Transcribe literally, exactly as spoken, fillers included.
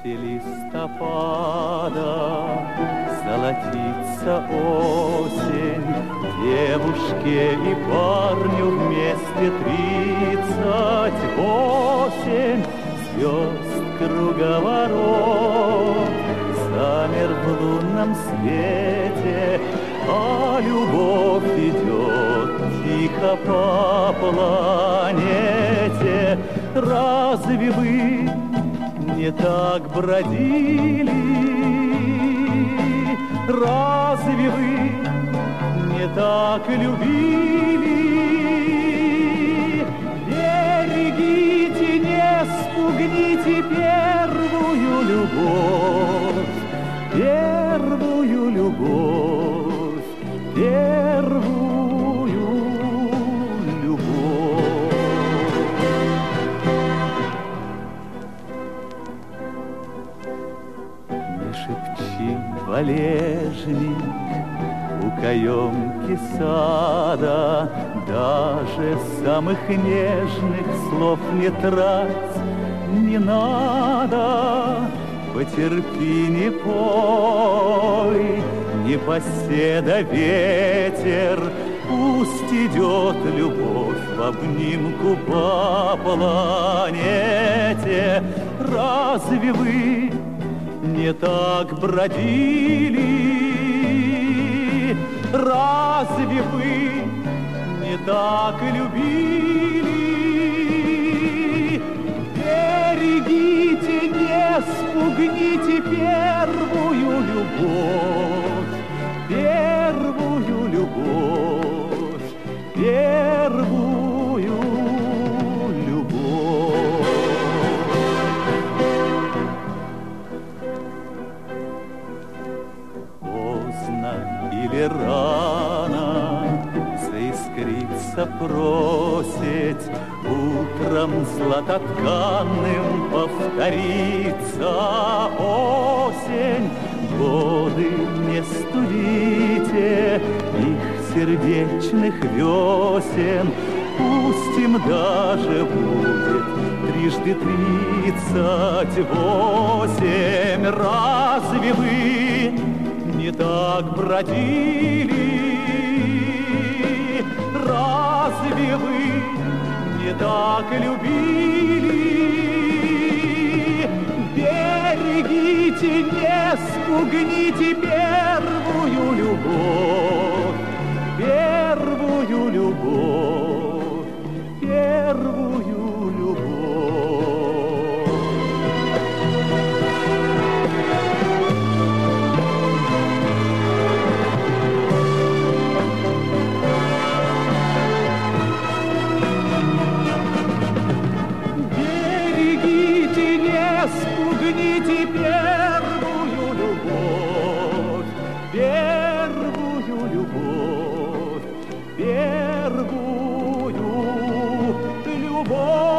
конце листопада золотится осень, девушке и парню вместе тридцать восемь. Звезд круговорот замер в лунном свете, а любовь идет тихо по планете. Разве вы не так бродили? Разве вы не так любили? Берегите, не спугните первую любовь, первую любовь, первую любовь. Не шепчи, валежник, у каемки сада, даже самых нежных слов не трать не надо. Потерпи, не пой, непоседа ветер, пусть идет любовь в обнимку по планете. Разве вы не так бродили? Разве вы не так любили? Берегите, не спугните первую любовь, первую любовь, первую любовь. Поздно или рано заискрится просить, утром златотканным повторится осень. Годы не студите их сердечных весен, пусть им даже будет трижды тридцать восемь. Разве вы не так бродили? Разве вы не так любили? Берегите, не спугните первую любовь, первую любовь, первую любовь. Берегите, не спугните первую любовь, первую любовь, первую любовь.